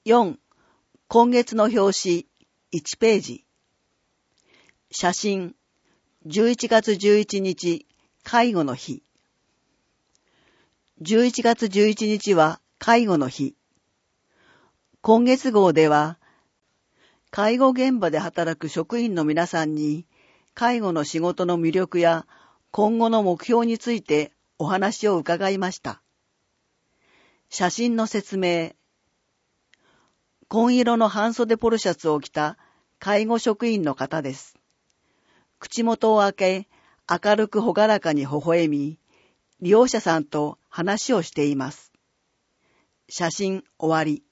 4. 今月の表紙1ページ。写真11月11日介護の日。11月11日は介護の日。今月号では介護現場で働く職員の皆さんに介護の仕事の魅力や今後の目標についてお話を伺いました。写真の説明。紺色の半袖ポロシャツを着た介護職員の方です。口元を開け、明るく朗らかに微笑み、利用者さんと話をしています。写真終わり。